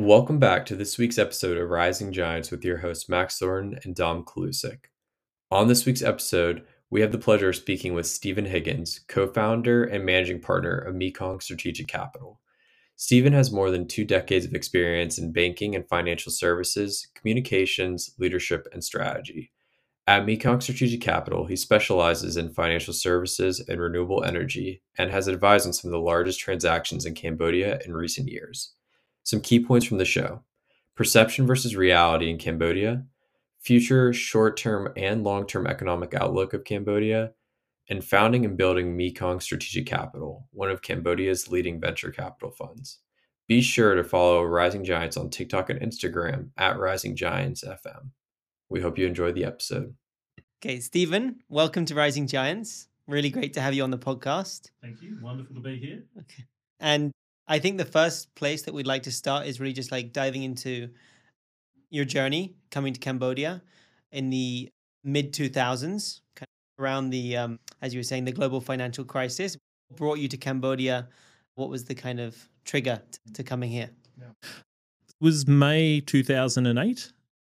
Welcome back to this week's episode of Rising Giants with your hosts Max Thornton and Dom Kalusik. On this week's episode, we have the pleasure of speaking with Stephen Higgins, co-founder and managing partner of Mekong Strategic Capital. Stephen has more than 2 decades of experience in banking and financial services, communications, leadership, and strategy. At Mekong Strategic Capital, he specializes in financial services and renewable energy and has advised on some of the largest transactions in Cambodia in recent years. Some key points from the show: perception versus reality in Cambodia, future short term and long term economic outlook of Cambodia, and founding and building Mekong Strategic Capital, one of Cambodia's leading venture capital funds. Be sure to follow Rising Giants on TikTok and Instagram at Rising Giants FM. We hope you enjoy the episode. Okay, Stephen, welcome to Rising Giants. Really great to have you on the podcast. Thank you. Wonderful to be here. Okay. And I think the first place that we'd like to start is really just like diving into your journey coming to Cambodia in the mid 2000s, kind of around the, as you were saying, the global financial crisis. What brought you to Cambodia? What was the kind of trigger to coming here? It was May 2008.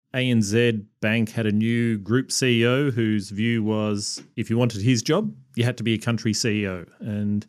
ANZ Bank had a new group CEO whose view was if you wanted his job, you had to be a country CEO. And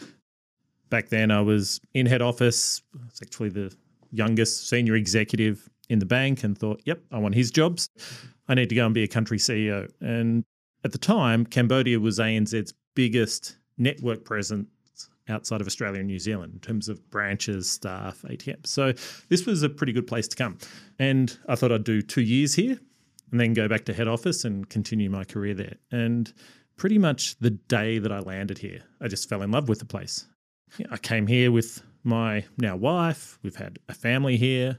back then I was in head office. I was actually the youngest senior executive in the bank and thought, yep, I want his jobs. I need to go and be a country CEO. And at the time, Cambodia was ANZ's biggest network presence outside of Australia and New Zealand in terms of branches, staff, ATMs. So this was a pretty good place to come. And I thought I'd do 2 years here and then go back to head office and continue my career there. And pretty much the day that I landed here, I just fell in love with the place. I came here with my now wife. We've had a family here.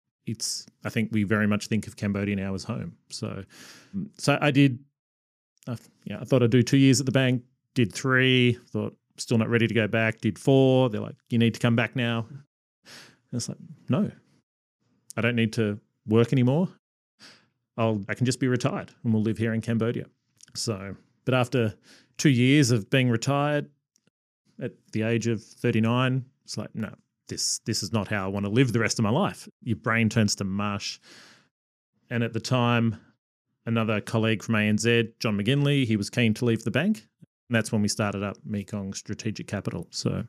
I think we very much think of Cambodia now as home. So I thought I'd do 2 years at the bank, did 3, thought still not ready to go back, did 4. They're like, you need to come back now. And it's like, no, I don't need to work anymore. I can just be retired and we'll live here in Cambodia. So, but after 2 years of being retired at the age of 39, it's like, no, this is not how I want to live the rest of my life. Your brain turns to mush. And at the time, another colleague from ANZ, John McGinley, he was keen to leave the bank. And that's when we started up Mekong Strategic Capital. So,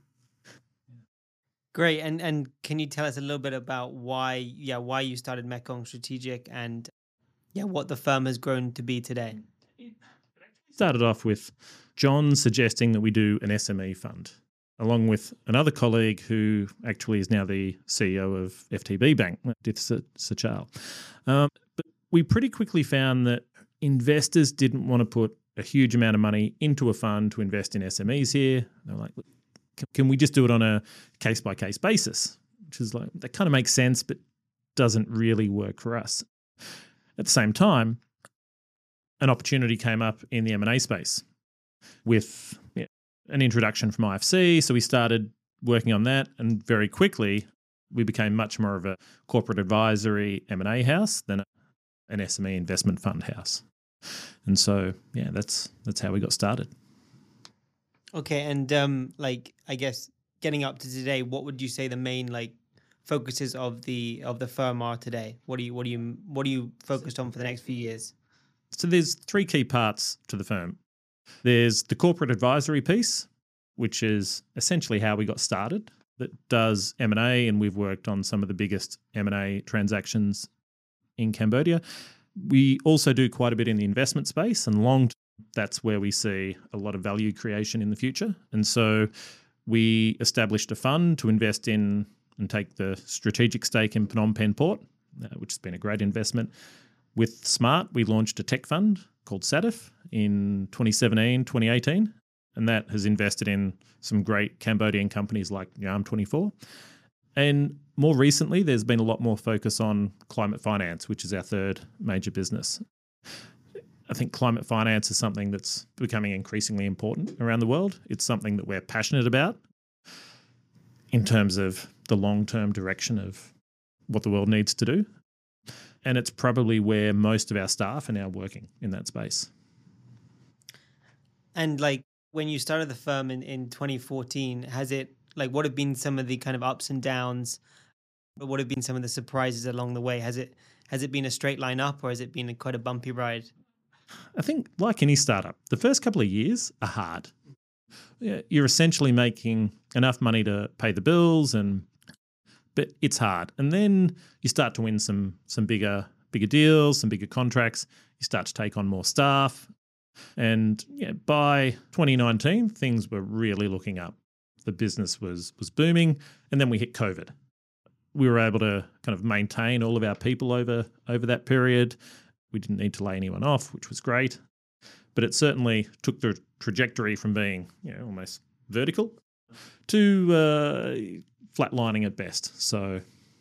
Great. And can you tell us a little bit about why you started Mekong Strategic and what the firm has grown to be today? it started off with John suggesting that we do an SME fund, along with another colleague who actually is now the CEO of FTB Bank, Dith Sachal. But we pretty quickly found that investors didn't want to put a huge amount of money into a fund to invest in SMEs here. They're like, can we just do it on a case-by-case basis? Which is like, that kind of makes sense, but doesn't really work for us. At the same time, an opportunity came up in the M&A space with an introduction from IFC. So we started working on that, and very quickly we became much more of a corporate advisory M&A house than an SME investment fund house. And so, that's how we got started. Okay, and I guess getting up to today, what would you say the main focuses of the firm are today? What are you focused on for the next few years? So there's 3 key parts to the firm. There's the corporate advisory piece, which is essentially how we got started, that does M&A, and we've worked on some of the biggest M&A transactions in Cambodia. We also do quite a bit in the investment space, and long term, that's where we see a lot of value creation in the future. And so we established a fund to invest in and take the strategic stake in Phnom Penh Port, which has been a great investment. With Smart, we launched a tech fund called SATIF in 2017, 2018, and that has invested in some great Cambodian companies like Yarm24. And more recently, there's been a lot more focus on climate finance, which is our 3rd major business. I think climate finance is something that's becoming increasingly important around the world. It's something that we're passionate about in terms of the long-term direction of what the world needs to do. And it's probably where most of our staff are now working in that space. And when you started the firm in 2014, has it what have been some of the kind of ups and downs But what have been some of the surprises along the way? Has it been a straight line up, or has it been quite a bumpy ride? I think, like any startup, the first couple of years are hard. Yeah, you're essentially making enough money to pay the bills, but it's hard. And then you start to win some bigger deals, some bigger contracts. You start to take on more staff, and by 2019, things were really looking up. The business was booming, and then we hit COVID. We were able to kind of maintain all of our people over that period. We didn't need to lay anyone off, which was great. But it certainly took the trajectory from being almost vertical to flatlining at best. So,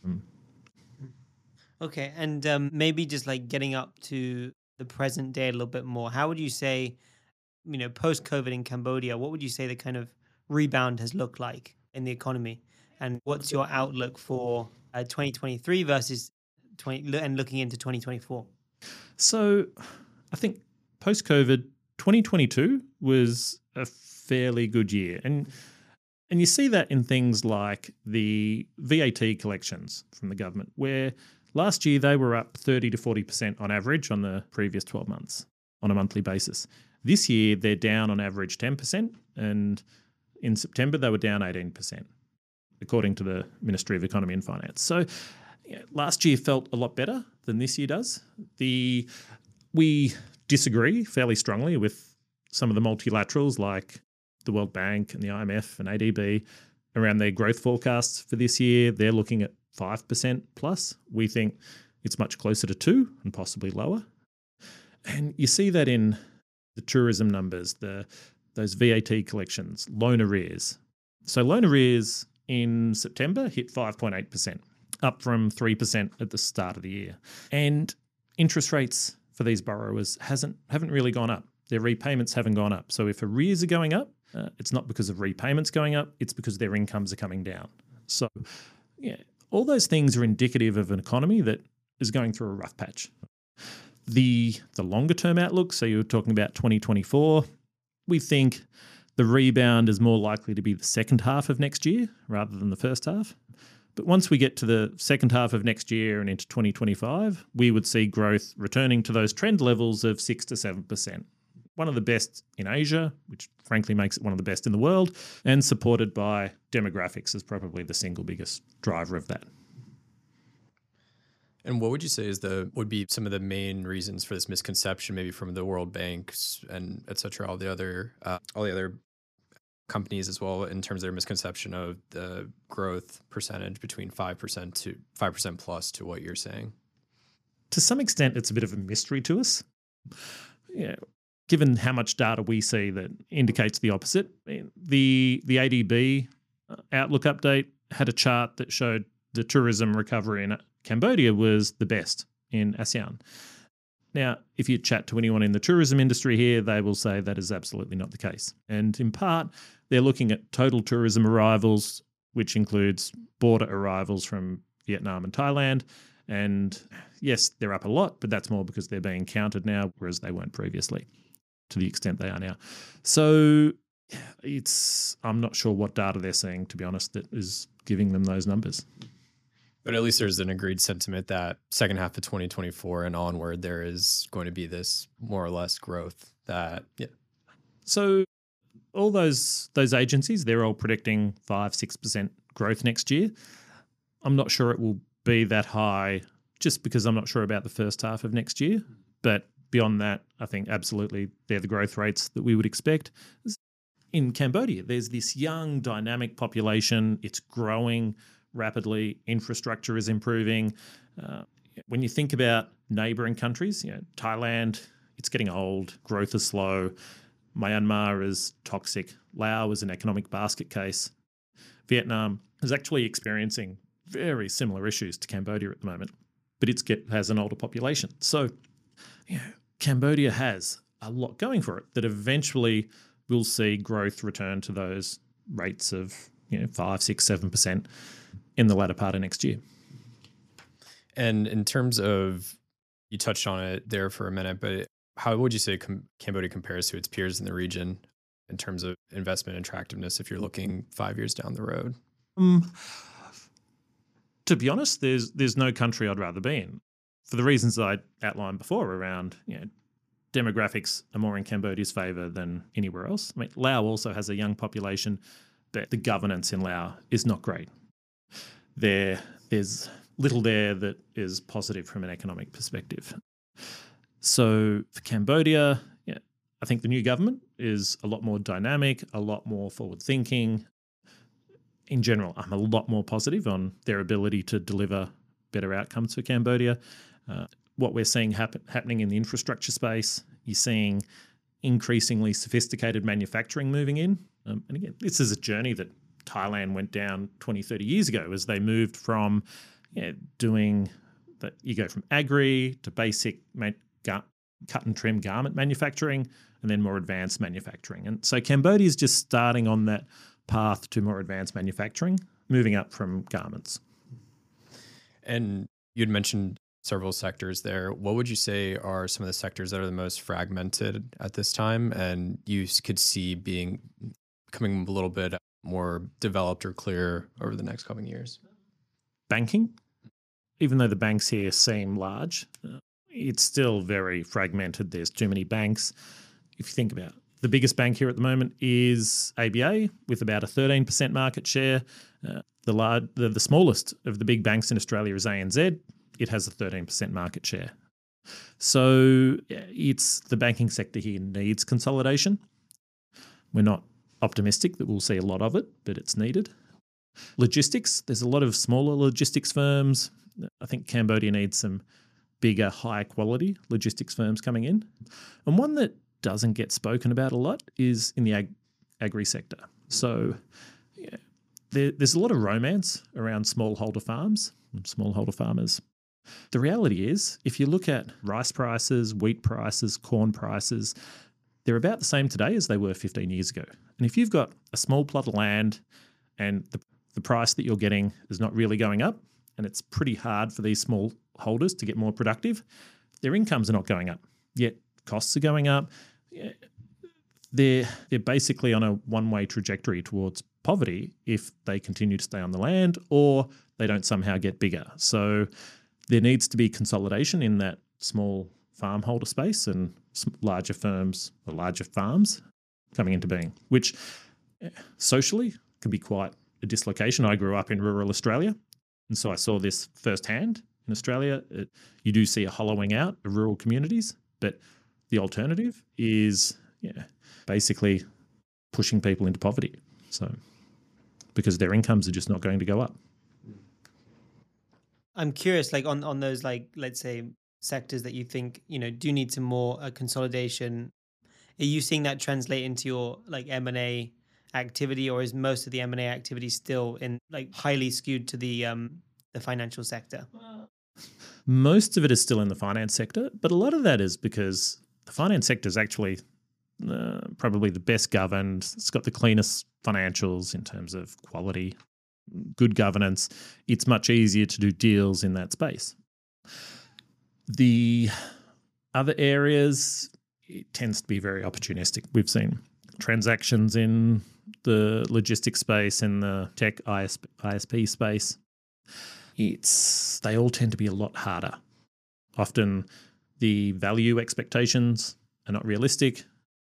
Okay, and maybe just like getting up to the present day a little bit more. How would you say, post COVID in Cambodia, what would you say the kind of rebound has looked like in the economy? And what's your outlook for 2023 versus and looking into 2024? So I think post-COVID, 2022 was a fairly good year. And you see that in things like the VAT collections from the government, where last year they were up 30 to 40% on average on the previous 12 months on a monthly basis. This year they're down on average 10%, and in September they were down 18%, according to the Ministry of Economy and Finance. So last year felt a lot better than this year does. We disagree fairly strongly with some of the multilaterals like the World Bank and the IMF and ADB around their growth forecasts for this year. They're looking at 5% plus. We think it's much closer to 2% and possibly lower. And you see that in the tourism numbers, those VAT collections, loan arrears. So loan arrears in September hit 5.8%, up from 3% at the start of the year. And interest rates for these borrowers haven't really gone up. Their repayments haven't gone up. So if arrears are going up, it's not because of repayments going up, it's because their incomes are coming down. So all those things are indicative of an economy that is going through a rough patch. The longer term outlook, so you're talking about 2024, we think the rebound is more likely to be the second half of next year rather than the first half. But once we get to the second half of next year and into 2025, we would see growth returning to those trend levels of 6 to 7%. One of the best in Asia, which frankly makes it one of the best in the world, and supported by demographics as probably the single biggest driver of that. And what would you say would be some of the main reasons for this misconception, maybe from the World Banks and et cetera, all the other companies as well, in terms of their misconception of the growth percentage between 5% to 5% plus to what you're saying? To some extent, it's a bit of a mystery to us. Given how much data we see that indicates the opposite. The ADB Outlook update had a chart that showed the tourism recovery in Cambodia was the best in ASEAN. Now, if you chat to anyone in the tourism industry here, they will say that is absolutely not the case. And in part, they're looking at total tourism arrivals, which includes border arrivals from Vietnam and Thailand. And yes, they're up a lot, but that's more because they're being counted now, whereas they weren't previously, to the extent they are now. So I'm not sure what data they're seeing, to be honest, that is giving them those numbers. But at least there's an agreed sentiment that second half of 2024 and onward, there is going to be this more or less growth So all those agencies, they're all predicting 5-6% growth next year. I'm not sure it will be that high just because I'm not sure about the first half of next year. But beyond that, I think absolutely they're the growth rates that we would expect. In Cambodia, there's this young, dynamic population. It's growing rapidly. Infrastructure is improving. When you think about neighbouring countries, Thailand, it's getting old. Growth is slow. Myanmar is toxic. Laos is an economic basket case. Vietnam is actually experiencing very similar issues to Cambodia at the moment, but it has an older population. So Cambodia has a lot going for it that eventually will see growth return to those rates of 5, 6, 7% in the latter part of next year. And in terms of, you touched on it there for a minute, but how would you say Cambodia compares to its peers in the region in terms of investment attractiveness if you're looking 5 years down the road? To be honest, there's no country I'd rather be in for the reasons I outlined before around demographics are more in Cambodia's favour than anywhere else. I mean, Laos also has a young population, but the governance in Laos is not great. There's little there that is positive from an economic perspective. So for Cambodia, I think the new government is a lot more dynamic, a lot more forward-thinking. In general, I'm a lot more positive on their ability to deliver better outcomes for Cambodia. What we're seeing happening in the infrastructure space, you're seeing increasingly sophisticated manufacturing moving in. And again, this is a journey that Thailand went down 20, 30 years ago as they moved from doing that. You go from agri to basic cut and trim garment manufacturing and then more advanced manufacturing. And so Cambodia is just starting on that path to more advanced manufacturing, moving up from garments. And you'd mentioned several sectors there. What would you say are some of the sectors that are the most fragmented at this time and you could see becoming a little bit more developed or clear over the next coming years? Banking. Even though the banks here seem large, it's still very fragmented. There's too many banks. If you think about it, the biggest bank here at the moment is ABA with about a 13% market share. The smallest of the big banks in Australia is ANZ. It has a 13% market share. So it's the banking sector here needs consolidation. We're not optimistic that we'll see a lot of it, but it's needed. Logistics, there's a lot of smaller logistics firms. I think Cambodia needs some bigger, high quality logistics firms coming in. And one that doesn't get spoken about a lot is in the agri sector. So there's a lot of romance around smallholder farms and smallholder farmers. The reality is, if you look at rice prices, wheat prices, corn prices, they're about the same today as they were 15 years ago. And if you've got a small plot of land and the price that you're getting is not really going up, and it's pretty hard for these small holders to get more productive, their incomes are not going up, yet costs are going up. They're basically on a one-way trajectory towards poverty if they continue to stay on the land or they don't somehow get bigger. So there needs to be consolidation in that small farm holder space and larger firms or larger farms coming into being, which socially can be quite a dislocation. I grew up in rural Australia, and so I saw this firsthand in Australia. You do see a hollowing out of rural communities, but the alternative is basically pushing people into poverty. So because their incomes are just not going to go up. I'm curious, like on those, like, let's say sectors that you think, do need some more consolidation. Are you seeing that translate into your like M&A activity, or is most of the M&A activity still in like highly skewed to the financial sector? Most of it is still in the finance sector, but a lot of that is because the finance sector is actually probably the best governed. It's got the cleanest financials in terms of quality, good governance. It's much easier to do deals in that space. The other areas, it tends to be very opportunistic. We've seen transactions in the logistics space and the tech ISP space. They all tend to be a lot harder. Often the value expectations are not realistic.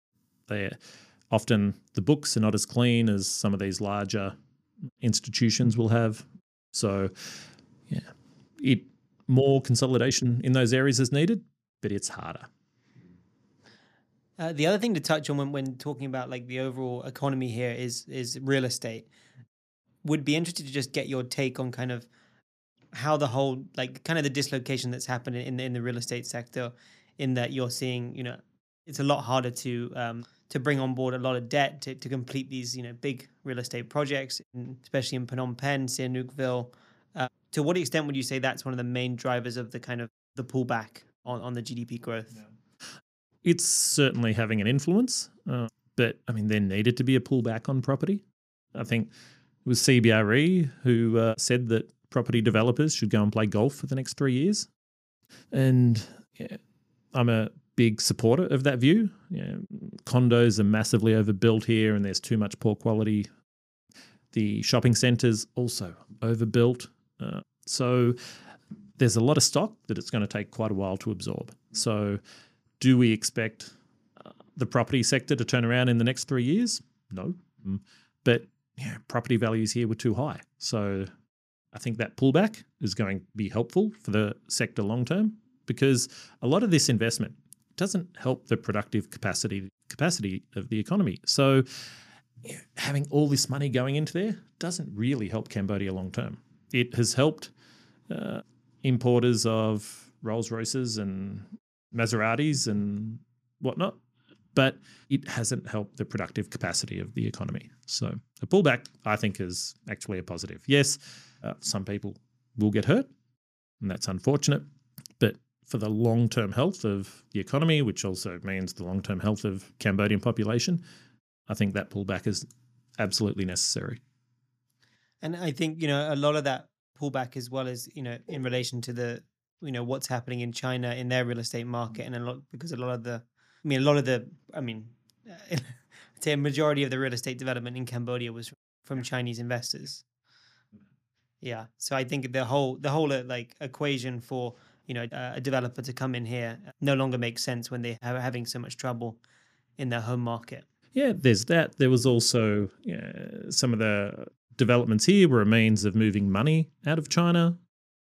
Often the books are not as clean as some of these larger institutions will have. So, more consolidation in those areas is needed, but it's harder. The other thing to touch on when talking about like the overall economy here is real estate. Would be interested to just get your take on kind of how the whole, like, kind of the dislocation that's happening in the real estate sector, in that you're seeing, it's a lot harder to bring on board a lot of debt to complete these, big real estate projects, especially in Phnom Penh, Sihanoukville. To what extent would you say that's one of the main drivers of the kind of the pullback on the GDP growth? Yeah. It's certainly having an influence, but I mean, there needed to be a pullback on property. I think it was CBRE who said that property developers should go and play golf for the next 3 years. And I'm a big supporter of that view. Condos are massively overbuilt here and there's too much poor quality. The shopping centres also overbuilt. So there's a lot of stock that it's going to take quite a while to absorb. So do we expect the property sector to turn around in the next 3 years? No. But property values here were too high. So I think that pullback is going to be helpful for the sector long term, because a lot of this investment doesn't help the productive capacity of the economy. So having all this money going into there doesn't really help Cambodia long term. It has helped importers of Rolls-Royces and Maseratis and whatnot, but it hasn't helped the productive capacity of the economy. So a pullback, I think, is actually a positive. Yes, some people will get hurt, and that's unfortunate, but for the long-term health of the economy, which also means the long-term health of Cambodian population, I think that pullback is absolutely necessary. And I think, a lot of that pullback, as well as, in relation to the, what's happening in China in their real estate market, and I'd say a majority of the real estate development in Cambodia was from Chinese investors. Yeah. So I think the whole like equation for, a developer to come in here no longer makes sense when they are having so much trouble in their home market. Yeah, there's that. There was also some of the developments here were a means of moving money out of China.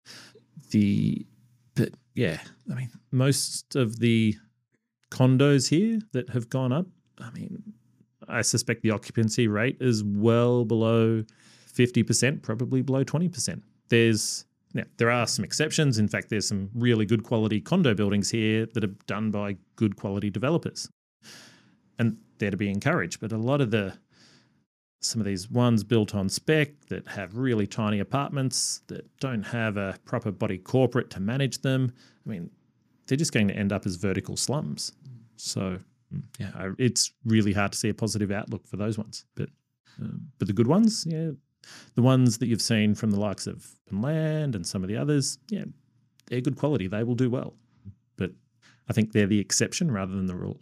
Most of the condos here that have gone up, I suspect the occupancy rate is well below 50%, probably below 20%. There are some exceptions. In fact, there's some really good quality condo buildings here that are done by good quality developers, and they're to be encouraged. But a lot of some of these ones built on spec that have really tiny apartments that don't have a proper body corporate to manage them, they're just going to end up as vertical slums. So it's really hard to see a positive outlook for those ones. But the good ones, the ones that you've seen from the likes of Land and some of the others, they're good quality. They will do well. But I think they're the exception rather than the rule.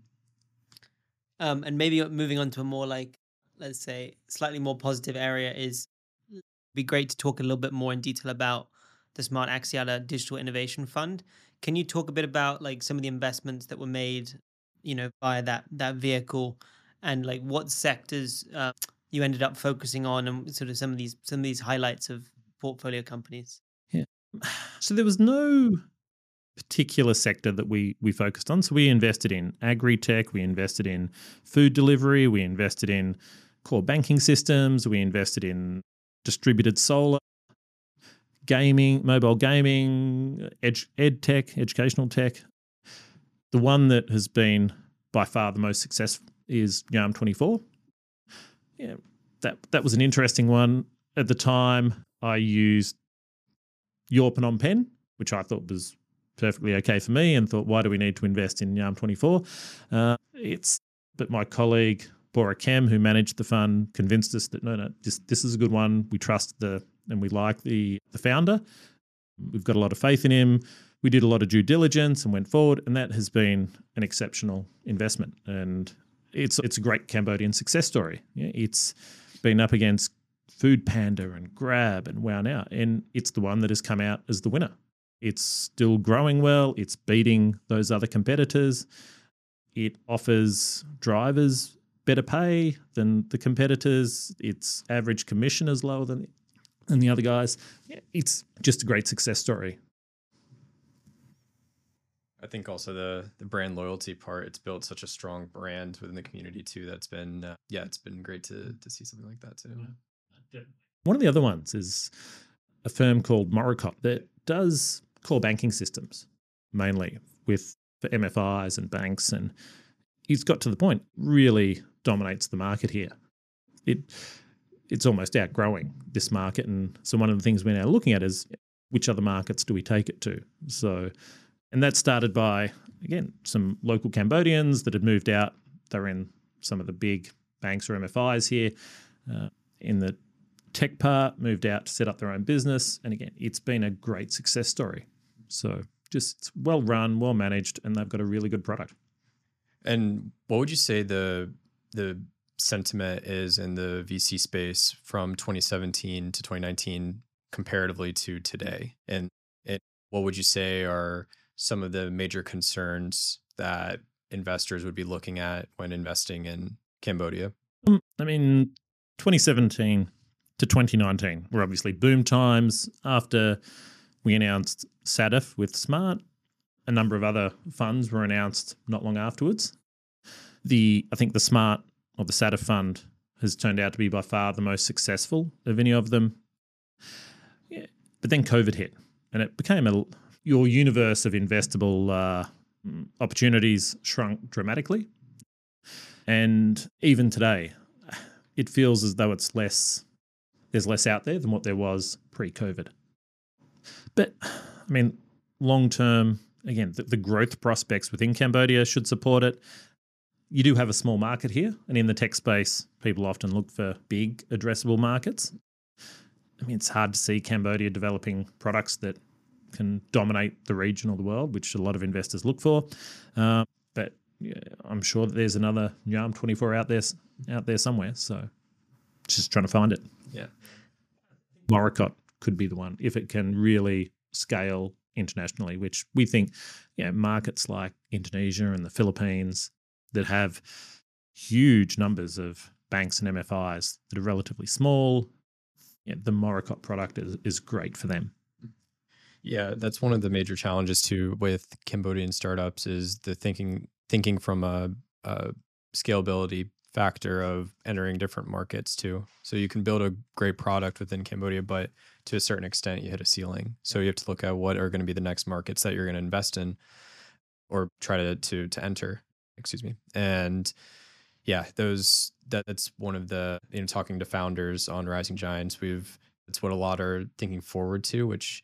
And maybe moving on to a more let's say, slightly more positive area it'd be great to talk a little bit more in detail about the Smart Axiata Digital Innovation Fund. Can you talk a bit about some of the investments that were made, via that vehicle, and what sectors you ended up focusing on, and sort of some of these highlights of portfolio companies? Yeah. So there was no particular sector that we focused on. So we invested in agri-tech, we invested in food delivery, we invested in core banking systems, we invested in distributed solar, gaming, mobile gaming, ed tech, educational tech. The one that has been by far the most successful is Yarm24. Yeah, that was an interesting one. At the time, I used Your Phnom Penh, which I thought was perfectly okay for me, and thought, why do we need to invest in Yarm24? But my colleague Bora Kem, who managed the fund, convinced us that no, this is a good one. We trust and we like the founder. We've got a lot of faith in him. We did a lot of due diligence and went forward, and that has been an exceptional investment. And it's a great Cambodian success story. Yeah, it's been up against Food Panda and Grab and Wow Now, and it's the one that has come out as the winner. It's still growing well. It's beating those other competitors. It offers drivers better pay than the competitors. Its average commission is lower than the other guys. Yeah, it's just a great success story. I think also the brand loyalty part, it's built such a strong brand within the community too. That's been, it's been great to see something like that too. Yeah. One of the other ones is a firm called Morocop that does core banking systems, mainly for MFIs and banks. And he's got to the point, really dominates the market here. It's almost outgrowing this market. And so one of the things we're now looking at is which other markets do we take it to? And that started by, again, some local Cambodians that had moved out. They were in some of the big banks or MFIs here in the tech part, moved out to set up their own business. And again, it's been a great success story. So just well run, well managed, and they've got a really good product. And what would you say the sentiment is in the VC space from 2017 to 2019 comparatively to today? And what would you say are some of the major concerns that investors would be looking at when investing in Cambodia? I mean, 2017 to 2019 were obviously boom times. After we announced SADF with Smart, a number of other funds were announced not long afterwards. I think the Smart or the SADF fund has turned out to be by far the most successful of any of them. Yeah. But then COVID hit, and it became your universe of investable opportunities shrunk dramatically. And even today, it feels as though there's less out there than what there was pre-COVID. But I mean, long term, again, the growth prospects within Cambodia should support it. You do have a small market here, and in the tech space, people often look for big addressable markets. I mean, it's hard to see Cambodia developing products that can dominate the region or the world, which a lot of investors look for. But yeah, I'm sure that there's another Yarm 24 out there somewhere. So just trying to find it. Yeah. Morocco could be the one if it can really scale internationally, which we think, markets like Indonesia and the Philippines that have huge numbers of banks and MFIs that are relatively small, the Morocco product is great for them. Yeah, that's one of the major challenges too with Cambodian startups is the thinking from a scalability factor of entering different markets too. So you can build a great product within Cambodia, but to a certain extent you hit a ceiling. So you have to look at what are going to be the next markets that you're going to invest in or try to enter. Excuse me. And yeah, that's one of the, talking to founders on Rising Giants, it's what a lot are thinking forward to, which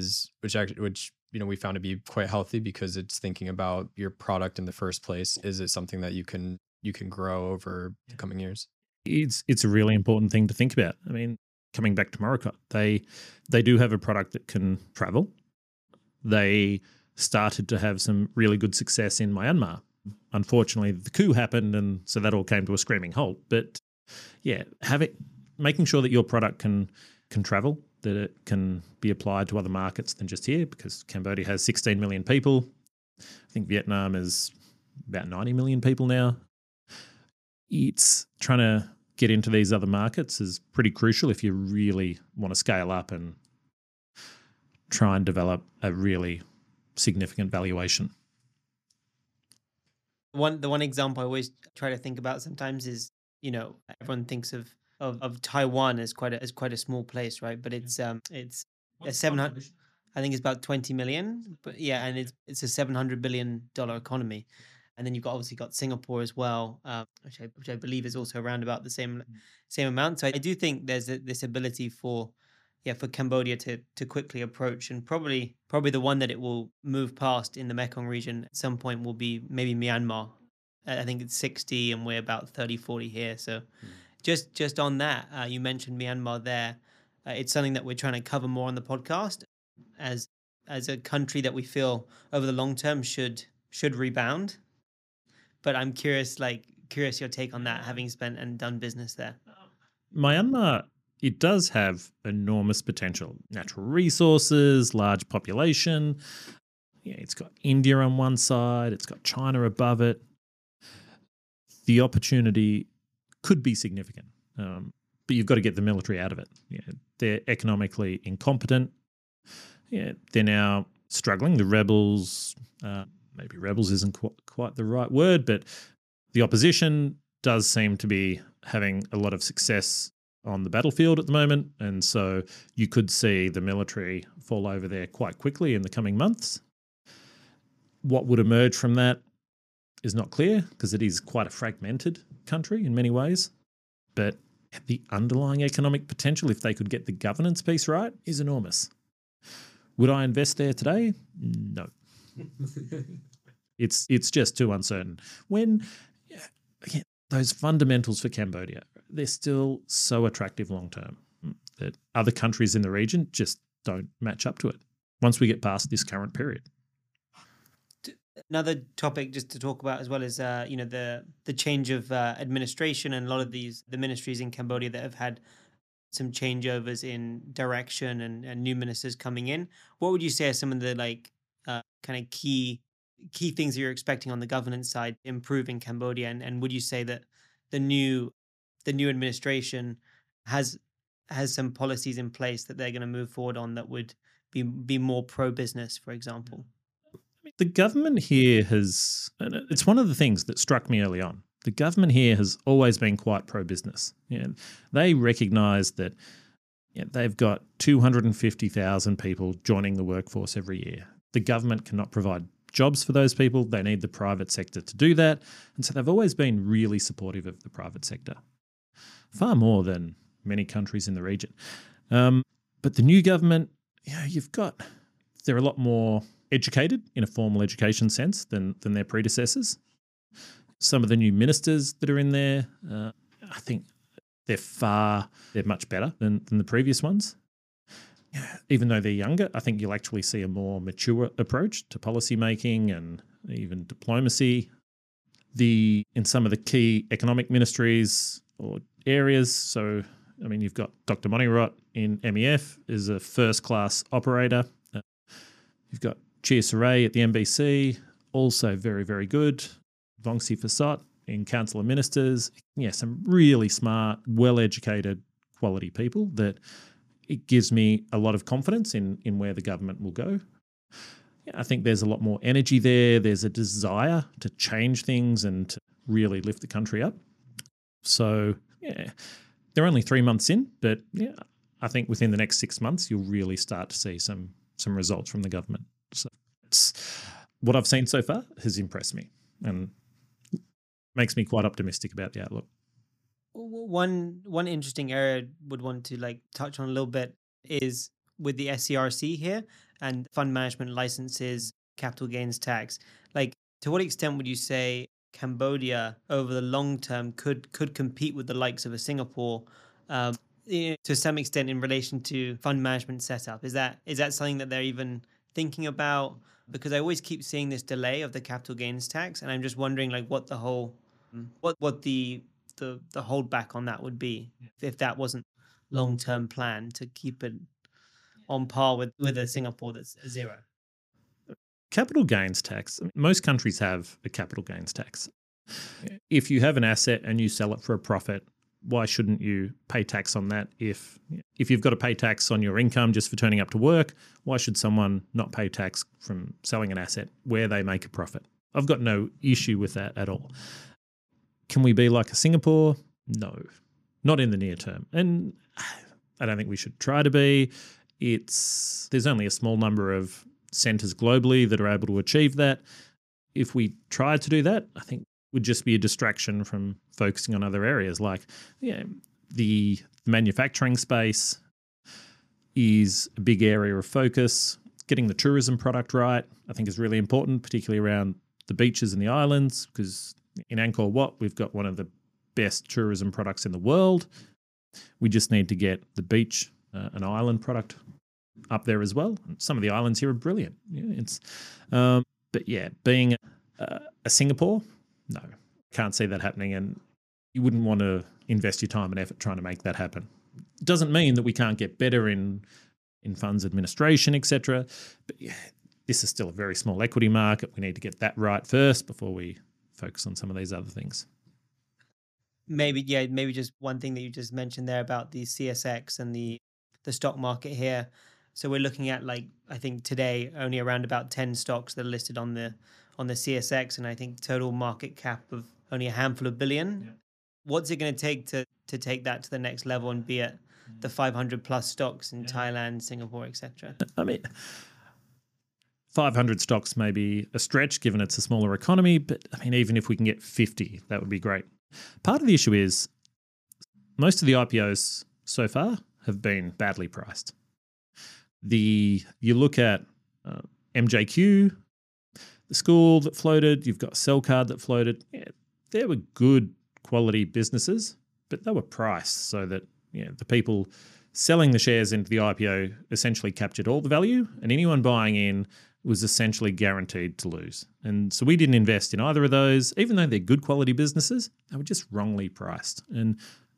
we found to be quite healthy because it's thinking about your product in the first place. Is it something that you can grow over the coming years? It's a really important thing to think about. I mean, coming back to Morocco, they do have a product that can travel. They started to have some really good success in Myanmar. Unfortunately, the coup happened, and so that all came to a screaming halt. But yeah, making sure that your product can travel, that it can be applied to other markets than just here, because Cambodia has 16 million people. I think Vietnam is about 90 million people now. It's trying to get into these other markets is pretty crucial if you really want to scale up and try and develop a really significant valuation. The one example I always try to think about sometimes is, everyone thinks of Taiwan as quite a small place, right? But it's a 700. I think it's about 20 million, but yeah, and it's a $700 billion economy, and then you've obviously got Singapore as well, which I believe is also around about the same amount. So I do think there's this ability for Cambodia to quickly approach, and probably the one that it will move past in the Mekong region at some point will be maybe Myanmar. I think it's 60 and we're about 30, 40 here. So just on that, you mentioned Myanmar there. It's something that we're trying to cover more on the podcast as a country that we feel over the long term should rebound. But I'm curious your take on that, having spent and done business there. Myanmar, it does have enormous potential. Natural resources, large population. Yeah, it's got India on one side. It's got China above it. The opportunity could be significant, but you've got to get the military out of it. Yeah, they're economically incompetent. Yeah, they're now struggling. The rebels, maybe rebels isn't quite the right word, but the opposition does seem to be having a lot of success on the battlefield at the moment, and so you could see the military fall over there quite quickly in the coming months. What would emerge from that is not clear because it is quite a fragmented country in many ways, but the underlying economic potential, if they could get the governance piece right, is enormous. Would I invest there today? No. It's just too uncertain. When again, those fundamentals for Cambodia, they're still so attractive long term that other countries in the region just don't match up to it once we get past this current period. Another topic just to talk about as well is the change of administration, and a lot of the ministries in Cambodia that have had some changeovers in direction and new ministers coming in. What would you say are some of the kind of key things that you're expecting on the governance side to improve in Cambodia? And would you say that the new administration has some policies in place that they're going to move forward on that would be more pro business, for example? The government here has, and it's one of the things that struck me early on. The government here has always been quite pro-business. They recognise that they've got 250,000 people joining the workforce every year. The government cannot provide jobs for those people. They need the private sector to do that. And so they've always been really supportive of the private sector, far more than many countries in the region. But the new government, they're a lot more educated in a formal education sense than their predecessors. Some of the new ministers that are in there, I think they're much better than the previous ones. Even though they're younger, I think you'll actually see a more mature approach to policy making and even diplomacy. In some of the key economic ministries or areas, so I mean, you've got Dr. Monirot in MEF is a first-class operator. You've got Chia Saray at the MBC, also very, very good. Vongsi Phasot in Council of Ministers. Some really smart, well-educated, quality people that it gives me a lot of confidence in where the government will go. I think there's a lot more energy there. There's a desire to change things and to really lift the country up. So, they're only 3 months in, but I think within the next 6 months, you'll really start to see some results from the government. So what I've seen so far has impressed me and makes me quite optimistic about the outlook. One interesting area I would want to touch on a little bit is with the SCRC here and fund management licenses, capital gains tax. To what extent would you say Cambodia over the long term could compete with the likes of a Singapore to some extent in relation to fund management setup? Is that something that they're even thinking about? Because I always keep seeing this delay of the capital gains tax, and I'm just wondering what the whole what the holdback on that would be if that wasn't long-term plan to keep it on par with a Singapore that's zero. Capital gains tax. Most countries have a capital gains tax. If you have an asset and you sell it for a profit, why shouldn't you pay tax on that? If you've got to pay tax on your income just for turning up to work, why should someone not pay tax from selling an asset where they make a profit? I've got no issue with that at all. Can we be like a Singapore? No, not in the near term. And I don't think we should try to be. There's only a small number of centres globally that are able to achieve that. If we tried to do that, I think would just be a distraction from focusing on other areas. The manufacturing space is a big area of focus. Getting the tourism product right, I think, is really important, particularly around the beaches and the islands, because in Angkor Wat, we've got one of the best tourism products in the world. We just need to get the beach, an island product up there as well. Some of the islands here are brilliant. Being a Singapore, no, can't see that happening, and you wouldn't want to invest your time and effort trying to make that happen. It doesn't mean that we can't get better in funds administration, etc. But this is still a very small equity market. We need to get that right first before we focus on some of these other things. Maybe just one thing that you just mentioned there about the CSX and the stock market here. So we're looking at I think today only around about 10 stocks that are listed on the CSX, and I think total market cap of only a handful of billion. Yeah. What's it going to take to take that to the next level and be at the 500 plus stocks in Thailand, Singapore, etc.? 500 stocks may be a stretch given it's a smaller economy, but even if we can get 50, that would be great. Part of the issue is most of the IPOs so far have been badly priced. You look at MJQ, the school that floated, you've got Cellcard that floated. Yeah, they were good quality businesses, but they were priced so that the people selling the shares into the IPO essentially captured all the value, and anyone buying in was essentially guaranteed to lose. And so we didn't invest in either of those, even though they're good quality businesses. They were just wrongly priced. And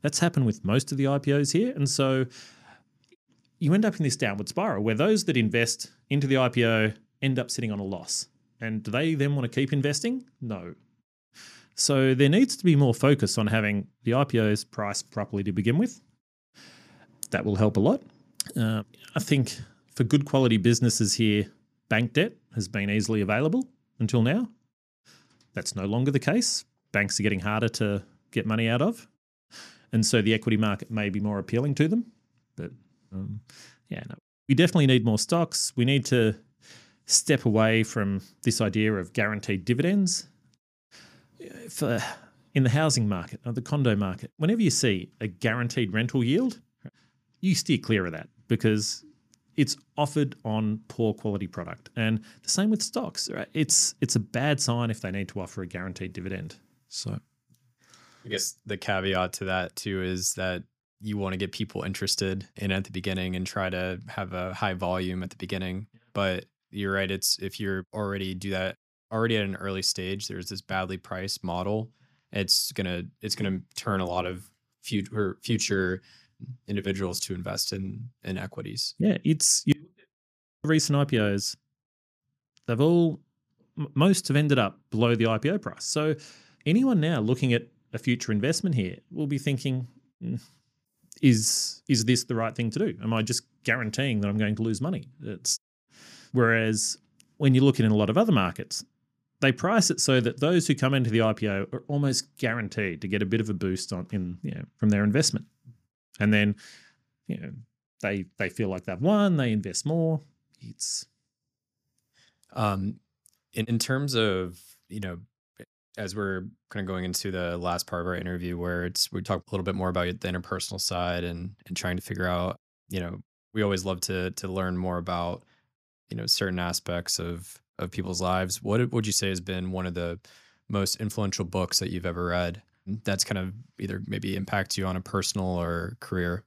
That's happened with most of the IPOs here. And so you end up in this downward spiral where those that invest into the IPO end up sitting on a loss. And do they then want to keep investing? No. So there needs to be more focus on having the IPOs priced properly to begin with. That will help a lot. I think for good quality businesses here, bank debt has been easily available until now. That's no longer the case. Banks are getting harder to get money out of. And so the equity market may be more appealing to them. But we definitely need more stocks. We need to step away from this idea of guaranteed dividends. In the housing market or the condo market, whenever you see a guaranteed rental yield, you steer clear of that because it's offered on poor quality product. And the same with stocks, right? It's a bad sign if they need to offer a guaranteed dividend. So I guess the caveat to that too is that you want to get people interested in at the beginning and try to have a high volume at the beginning. But you're right. It's if you're already at an early stage, there's this badly priced model. It's gonna turn a lot of future individuals to invest in equities. Yeah, recent IPOs. Most have ended up below the IPO price. So anyone now looking at a future investment here will be thinking, is this the right thing to do? Am I just guaranteeing that I'm going to lose money? Whereas when you look in a lot of other markets, they price it so that those who come into the IPO are almost guaranteed to get a bit of a boost from their investment. And then, they feel like they've won, they invest more. It's in terms of, as we're kind of going into the last part of our interview where we talk a little bit more about the interpersonal side and trying to figure out, we always love to learn more about, certain aspects of people's lives. What would you say has been one of the most influential books that you've ever read that's kind of either maybe impact you on a personal or career?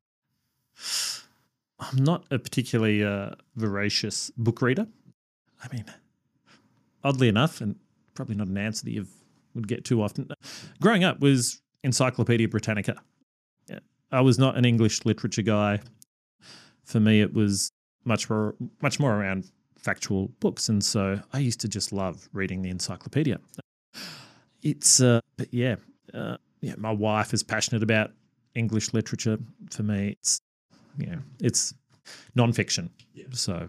I'm not a particularly voracious book reader. I mean, oddly enough, and probably not an answer that you would get too often, growing up was Encyclopedia Britannica. Yeah, I was not an English literature guy. For me, it was much more around factual books, and so I used to just love reading the encyclopedia. My wife is passionate about English literature. For me, it's nonfiction. Yeah. So,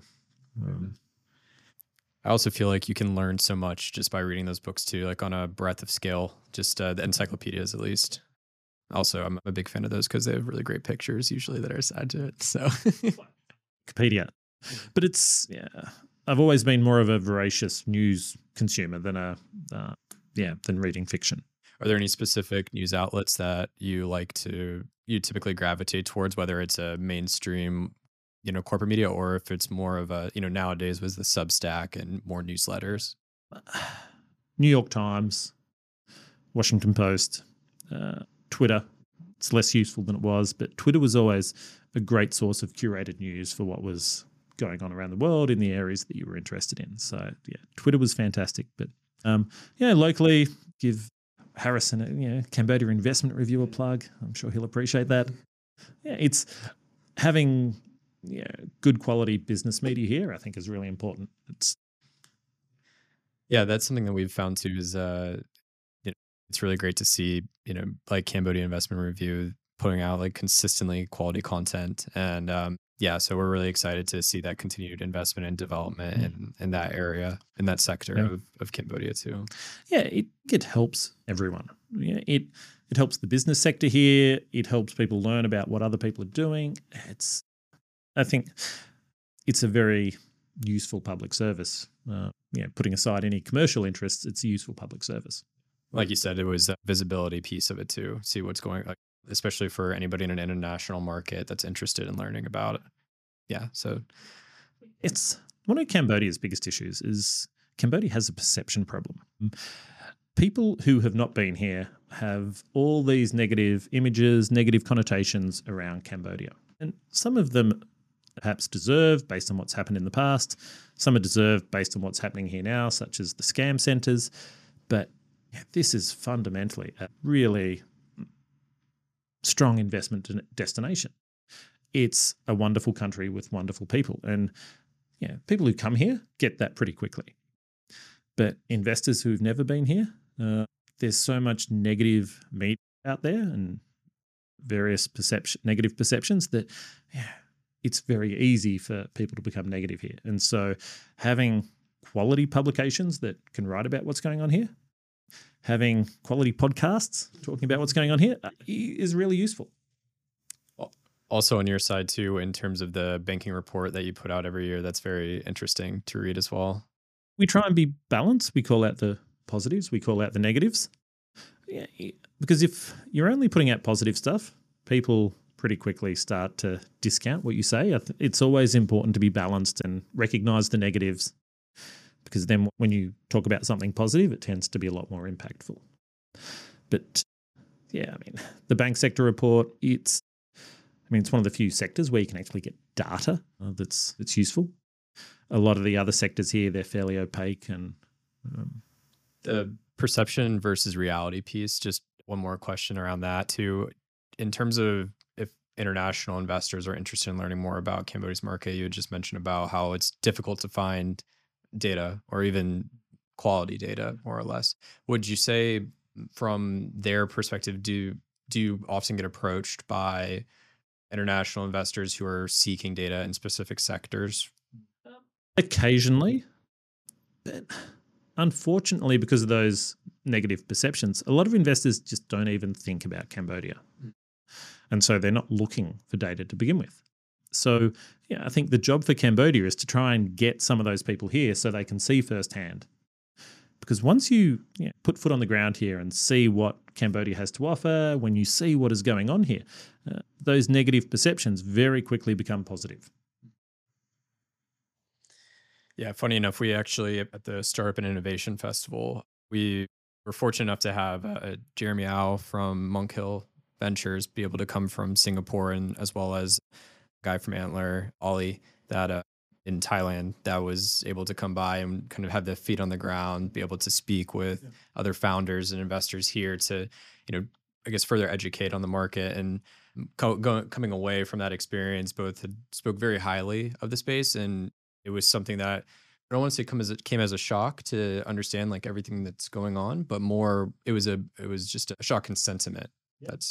I also feel like you can learn so much just by reading those books too, like on a breadth of scale. Just the encyclopedias, at least. Also, I'm a big fan of those because they have really great pictures usually that are side to it. So, Wikipedia, but I've always been more of a voracious news consumer than than reading fiction. Are there any specific news outlets that you typically gravitate towards, whether it's a mainstream, corporate media, or if it's more of a, nowadays was the Substack and more newsletters? New York Times, Washington Post, Twitter. It's less useful than it was, but Twitter was always a great source of curated news for what was going on around the world in the areas that you were interested in. So Twitter was fantastic. But locally, give Harrison, Cambodia Investment Review a plug. I'm sure he'll appreciate that. Yeah, it's having good quality business media here, I think, is really important. That's something that we've found too is it's really great to see, like Cambodia Investment Review putting out like consistently quality content. And so we're really excited to see that continued investment and development in that area, in that sector of Cambodia too. Yeah, it helps everyone. Yeah, it helps the business sector here. It helps people learn about what other people are doing. I think it's a very useful public service. Putting aside any commercial interests, it's a useful public service. Like you said, it was a visibility piece of it too. See what's going on, especially for anybody in an international market that's interested in learning about it. Yeah, so it's one of Cambodia's biggest issues is Cambodia has a perception problem. People who have not been here have all these negative images, negative connotations around Cambodia. And some of them perhaps deserved based on what's happened in the past. Some are deserved based on what's happening here now, such as the scam centres. But this is fundamentally a really strong investment destination. It's a wonderful country with wonderful people. And people who come here get that pretty quickly. But investors who've never been here, there's so much negative media out there and various negative perceptions that it's very easy for people to become negative here. And so having quality publications that can write about what's going on here, having quality podcasts talking about what's going on here is really useful. Also on your side too, in terms of the banking report that you put out every year, that's very interesting to read as well. We try and be balanced. We call out the positives, we call out the negatives. Because if you're only putting out positive stuff, people pretty quickly start to discount what you say. It's always important to be balanced and recognize the negatives, because then when you talk about something positive, it tends to be a lot more impactful. But the bank sector report, it's one of the few sectors where you can actually get data that's useful. A lot of the other sectors here, they're fairly opaque. And the perception versus reality piece, just one more question around that too. In terms of if international investors are interested in learning more about Cambodia's market, you had just mentioned about how it's difficult to find data or even quality data, more or less. Would you say from their perspective, do you often get approached by international investors who are seeking data in specific sectors? Occasionally, but unfortunately, because of those negative perceptions, a lot of investors just don't even think about Cambodia. And so they're not looking for data to begin with. So I think the job for Cambodia is to try and get some of those people here so they can see firsthand. Because once you put foot on the ground here and see what Cambodia has to offer, when you see what is going on here, those negative perceptions very quickly become positive. Yeah, funny enough, we actually, at the Startup and Innovation Festival, we were fortunate enough to have Jeremy Au from Monk Hill Ventures be able to come from Singapore, and as well as a guy from Antler, Ollie, that in Thailand, that was able to come by and kind of have their feet on the ground, be able to speak with other founders and investors here to, I guess, further educate on the market. And coming away from that experience, both had spoke very highly of the space, and it was something that I don't want to say came as a shock to understand like everything that's going on, but more it was just a shock in sentiment. That's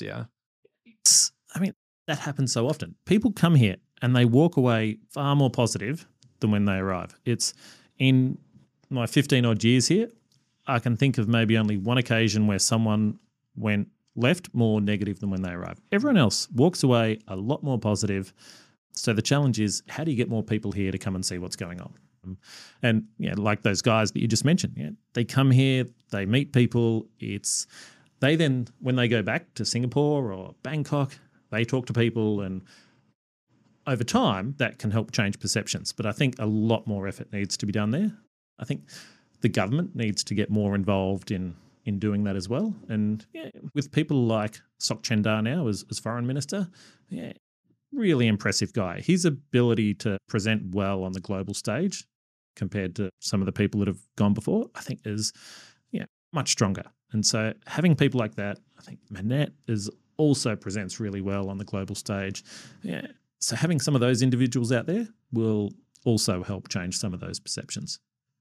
that happens so often. People come here and they walk away far more positive than when they arrive. It's in my 15 odd years here, I can think of maybe only one occasion where someone went left more negative than when they arrived. Everyone else walks away a lot more positive. So the challenge is, how do you get more people here to come and see what's going on? And like those guys that you just mentioned, they come here, they meet people. They then, when they go back to Singapore or Bangkok, they talk to people, and over time that can help change perceptions. But I think a lot more effort needs to be done there. I think the government needs to get more involved in doing that as well. And with people like Sok Chendar now as foreign minister, really impressive guy. His ability to present well on the global stage compared to some of the people that have gone before, I think is much stronger. And so having people like that, I think Manette also presents really well on the global stage. So having some of those individuals out there will also help change some of those perceptions.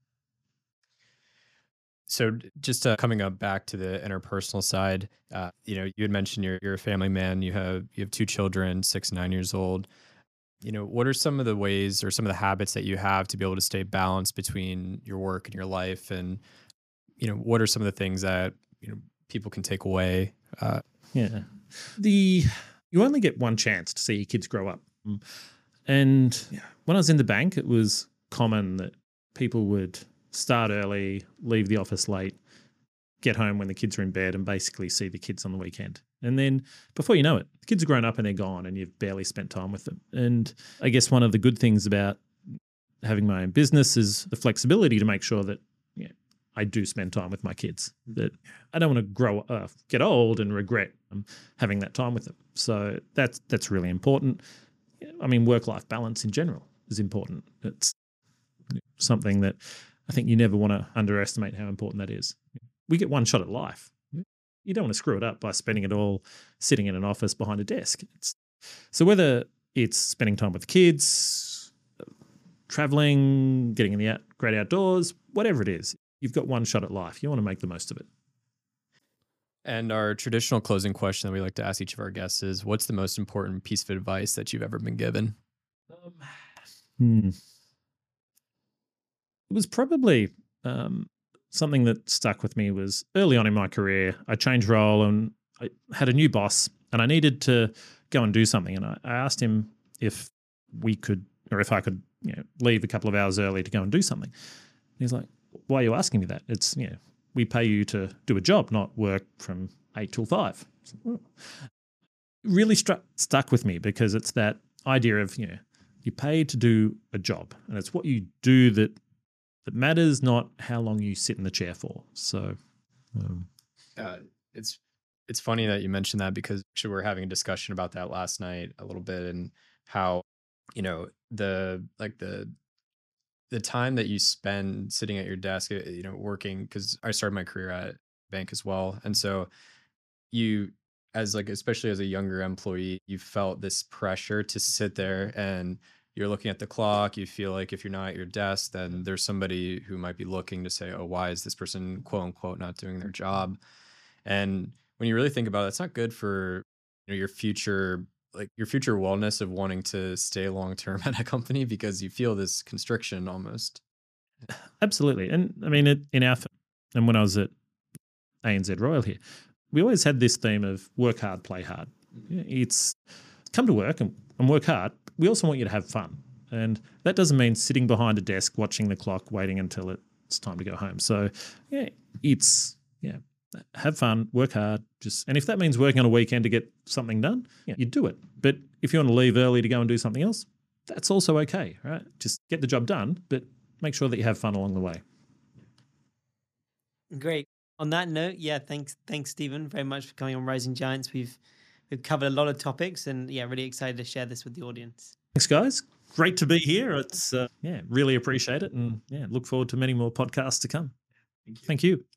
So just coming up back to the interpersonal side, you had mentioned you're a family man. You have 2 children, 6 and 9 years old. What are some of the ways or some of the habits that you have to be able to stay balanced between your work and your life? And, what are some of the things that, people can take away? You only get one chance to see your kids grow up. And when I was in the bank, it was common that people would start early, leave the office late, get home when the kids are in bed, and basically see the kids on the weekend. And then before you know it, the kids are grown up and they're gone, and you've barely spent time with them. And I guess one of the good things about having my own business is the flexibility to make sure that I do spend time with my kids. That I don't want to get old and regret having that time with them. So that's really important. Work-life balance in general is important. It's something that I think you never want to underestimate how important that is. We get one shot at life. you don't want to screw it up by spending it all sitting in an office behind a desk. So whether it's spending time with the kids, traveling, getting in the great outdoors, whatever it is, you've got one shot at life. You want to make the most of it. And our traditional closing question that we like to ask each of our guests is, what's the most important piece of advice that you've ever been given? It was probably something that stuck with me was early on in my career, I changed role and I had a new boss and I needed to go and do something. And I asked him if we could, or if I could, leave a couple of hours early to go and do something. And he's like, why are you asking me that? It's, we pay you to do a job, not work from 8 till 5. It really stuck with me because it's that idea of, you pay to do a job and it's what you do that matters, not how long you sit in the chair for. So it's funny that you mentioned that because actually we were having a discussion about that last night a little bit and how, the time that you spend sitting at your desk, working, because I started my career at bank as well. And so you, especially as a younger employee, you felt this pressure to sit there and you're looking at the clock. You feel like if you're not at your desk, then there's somebody who might be looking to say, oh, why is this person, quote unquote, not doing their job? And when you really think about it, it's not good for your future wellness of wanting to stay long term at a company because you feel this constriction almost. Absolutely. And I mean, and when I was at ANZ Royal here, we always had this theme of work hard, play hard. It's come to work and work hard. We also want you to have fun. And that doesn't mean sitting behind a desk, watching the clock, waiting until it's time to go home. So have fun, work hard. And if that means working on a weekend to get something done, you do it. But if you want to leave early to go and do something else, that's also okay, right? Just get the job done, but make sure that you have fun along the way. Great. On that note, thanks, Stephen, very much for coming on Rising Giants. We've covered a lot of topics, and really excited to share this with the audience. Thanks, guys. Great to be here. It's really appreciate it, and look forward to many more podcasts to come. Thank you.